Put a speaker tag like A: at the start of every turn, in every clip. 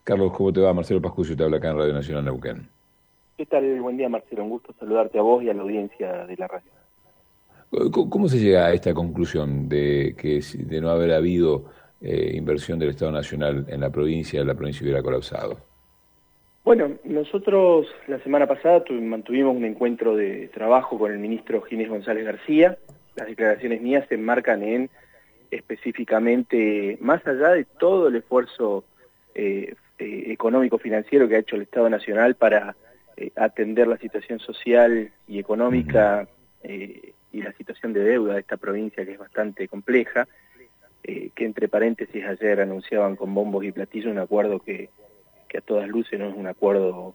A: Carlos, ¿cómo te va? Marcelo Pascucio te habla acá en Radio Nacional Neuquén.
B: ¿Qué tal? Buen día, Marcelo. Un gusto saludarte a vos y a la audiencia de la radio.
A: ¿Cómo se llega a esta conclusión de no haber habido inversión del Estado Nacional en la provincia hubiera colapsado?
B: Bueno, nosotros la semana pasada mantuvimos un encuentro de trabajo con el ministro Ginés González García. Las declaraciones mías se enmarcan en específicamente, más allá de todo el esfuerzo económico-financiero que ha hecho el Estado Nacional para atender la situación social y
A: Ujú.
B: económica y la situación de deuda de esta provincia, que es bastante compleja, que entre paréntesis ayer anunciaban con bombos y platillos un acuerdo que a todas luces no es un acuerdo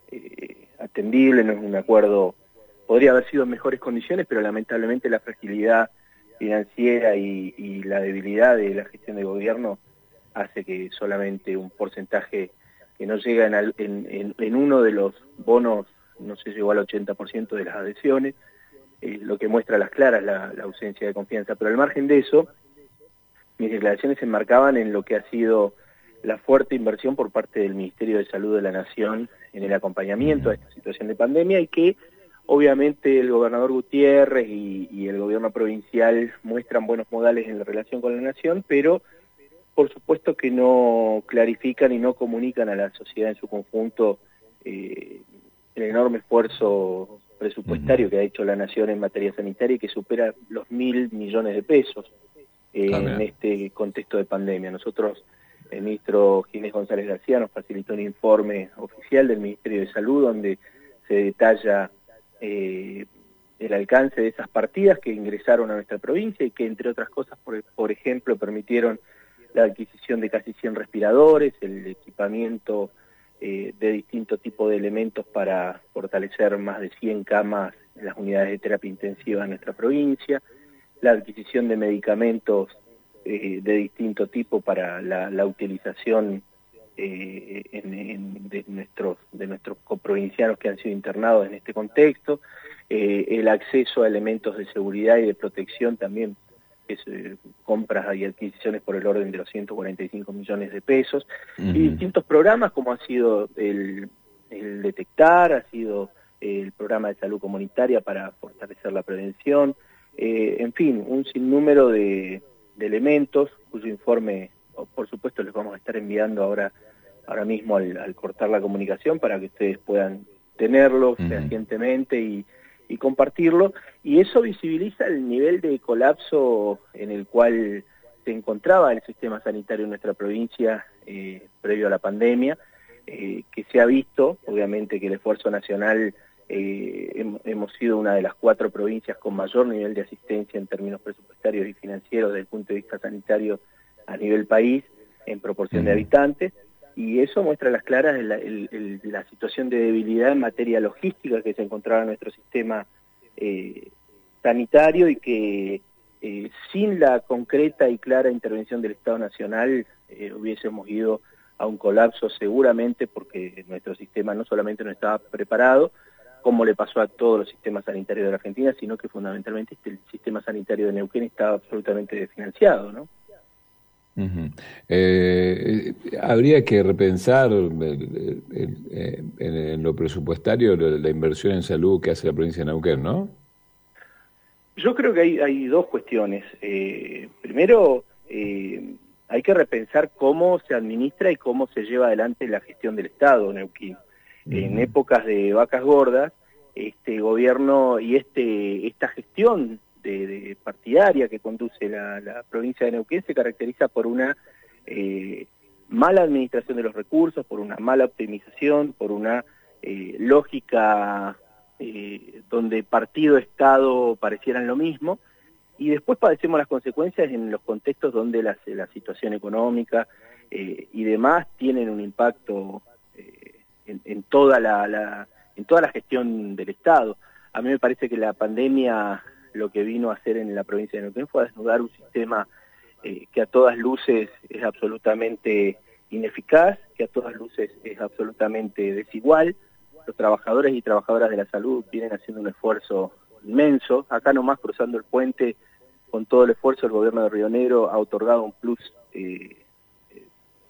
B: atendible, no es un acuerdo, podría haber sido en mejores condiciones, pero lamentablemente la fragilidad financiera y la debilidad de la gestión de gobierno hace que solamente un porcentaje que no llega en uno de los bonos no se llegó al 80% de las adhesiones, lo que muestra a las claras la ausencia de confianza. Pero al margen de eso, mis declaraciones se enmarcaban en lo que ha sido la fuerte inversión por parte del Ministerio de Salud de la Nación en el acompañamiento
A: Ujú.
B: a esta situación de pandemia y que obviamente el gobernador Gutiérrez y el gobierno provincial muestran buenos modales en la relación con la Nación, pero por supuesto que no clarifican y no comunican a la sociedad en su conjunto eh, el enorme esfuerzo
A: Ujú.
B: presupuestario que ha hecho la Nación en materia sanitaria y que supera los 1.000 millones de pesos
A: Ah,
B: en
A: mira.
B: este contexto de pandemia. Nosotros, el ministro Ginés González García nos facilitó un informe oficial del Ministerio de Salud donde se detalla eh, el alcance de esas partidas que ingresaron a nuestra provincia y que, entre otras cosas, por ejemplo, permitieron la adquisición de casi 100 respiradores, el equipamiento de distinto tipo de elementos para fortalecer más de 100 camas en las unidades de terapia intensiva en nuestra provincia, la adquisición de medicamentos de distinto tipo para la utilización de nuestros coprovincianos que han sido internados en este contexto, el acceso a elementos de seguridad y de protección también, que es compras y adquisiciones por el orden de los 145 millones de pesos, y
A: Ujú.
B: distintos programas como ha sido el Detectar, ha sido el programa de salud comunitaria para fortalecer la prevención, en fin, un sinnúmero de elementos cuyo informe, por supuesto, les vamos a estar enviando ahora mismo al cortar la comunicación para que ustedes puedan tenerlo
A: Ujú.
B: fehacientemente y compartirlo, y eso visibiliza el nivel de colapso en el cual se encontraba el sistema sanitario en nuestra provincia previo a la pandemia, que se ha visto, obviamente que el esfuerzo nacional, hemos sido una de las 4 provincias con mayor nivel de asistencia en términos presupuestarios y financieros desde el punto de vista sanitario a nivel país, en proporción de
A: Ujú.
B: habitantes, y eso muestra a las claras la situación de debilidad en materia logística que se encontraba en nuestro sistema sanitario, y que sin la concreta y clara intervención del Estado Nacional hubiésemos ido a un colapso seguramente, porque nuestro sistema no solamente no estaba preparado, como le pasó a todos los sistemas sanitarios de la Argentina, sino que fundamentalmente el sistema sanitario de Neuquén estaba absolutamente desfinanciado, ¿no?
A: Ujú. Habría que repensar en lo presupuestario la inversión en salud que hace la provincia de Neuquén, ¿no?
B: Yo creo que hay dos cuestiones. Primero, hay que repensar cómo se administra y cómo se lleva adelante la gestión del Estado, Neuquén. En
A: Ujú.
B: épocas de vacas gordas, este gobierno y esta gestión de partidaria que conduce la provincia de Neuquén se caracteriza por una eh, mala administración de los recursos, por una mala optimización, por una lógica donde partido-estado parecieran lo mismo, y después padecemos las consecuencias en los contextos donde la situación económica y demás tienen un impacto en toda la gestión del Estado. A mí me parece que la pandemia lo que vino a hacer en la provincia de Neuquén fue a desnudar un sistema que a todas luces es absolutamente ineficaz, que a todas luces es absolutamente desigual. Los trabajadores y trabajadoras de la salud vienen haciendo un esfuerzo inmenso. Acá nomás, cruzando el puente, con todo el esfuerzo, el gobierno de Río Negro ha otorgado un plus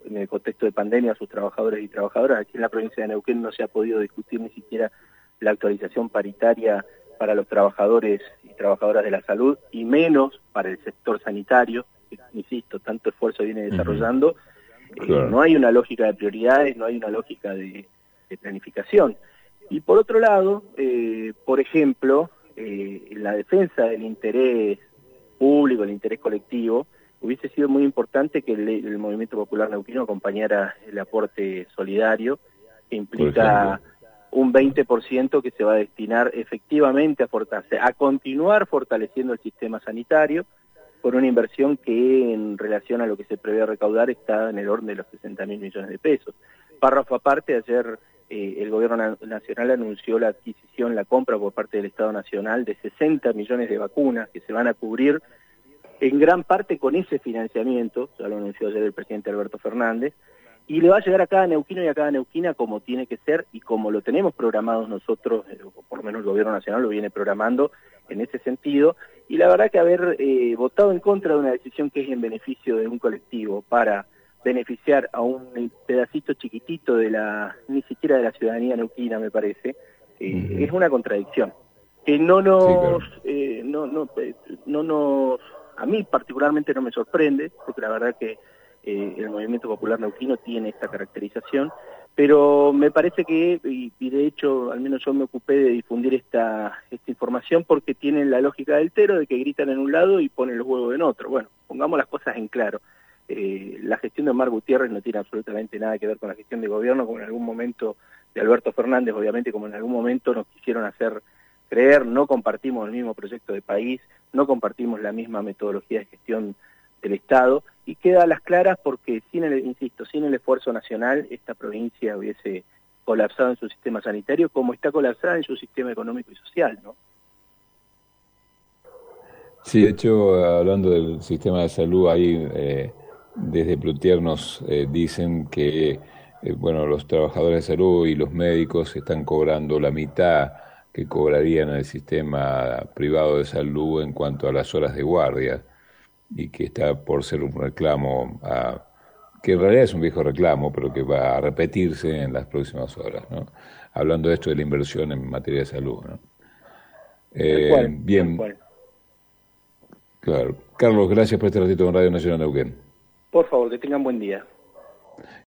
B: en el contexto de pandemia a sus trabajadores y trabajadoras. Aquí en la provincia de Neuquén no se ha podido discutir ni siquiera la actualización paritaria para los trabajadores y trabajadoras de la salud, y menos para el sector sanitario, que, insisto, tanto esfuerzo viene desarrollando.
A: Claro.
B: No hay una lógica de prioridades, no hay una lógica de planificación. Y por otro lado, por ejemplo, en la defensa del interés público, el interés colectivo, hubiese sido muy importante que el Movimiento Popular Neuquino acompañara el aporte solidario, que implica un 20% que se va a destinar efectivamente a continuar fortaleciendo el sistema sanitario, por una inversión que en relación a lo que se prevé recaudar está en el orden de los 60.000 millones de pesos. Párrafo aparte, ayer el gobierno nacional anunció la adquisición, la compra por parte del Estado Nacional de 60 millones de vacunas que se van a cubrir en gran parte con ese financiamiento, ya lo anunció ayer el presidente Alberto Fernández, y le va a llegar a cada neuquino y a cada neuquina como tiene que ser y como lo tenemos programados nosotros, o por lo menos el gobierno nacional lo viene programando en ese sentido. Y la verdad que haber votado en contra de una decisión que es en beneficio de un colectivo para beneficiar a un pedacito chiquitito ni siquiera de la ciudadanía neuquina, me parece, es una contradicción que a mí particularmente no me sorprende, porque la verdad que el Movimiento Popular Neuquino tiene esta caracterización, pero me parece que, y de hecho al menos yo me ocupé de difundir esta información porque tienen la lógica del tero de que gritan en un lado y ponen los huevos en otro. Bueno, pongamos las cosas en claro. La gestión de Omar Gutiérrez no tiene absolutamente nada que ver con la gestión de gobierno, como en algún momento de Alberto Fernández, obviamente, como en algún momento nos quisieron hacer creer. No compartimos el mismo proyecto de país, no compartimos la misma metodología de gestión del Estado, y queda a las claras porque sin el esfuerzo nacional esta provincia hubiese colapsado en su sistema sanitario como está colapsada en su sistema económico y social, ¿no?
A: Sí, de hecho, hablando del sistema de salud, ahí desde Plutier nos dicen que bueno, los trabajadores de salud y los médicos están cobrando la mitad que cobrarían en el sistema privado de salud en cuanto a las horas de guardia, y que está por ser un reclamo, que en realidad es un viejo reclamo, pero que va a repetirse en las próximas horas, ¿no? Hablando de esto de la inversión en materia de salud, ¿no? Bien, claro. Carlos, gracias por este ratito con Radio Nacional Neuquén.
B: Por favor, que tengan buen día.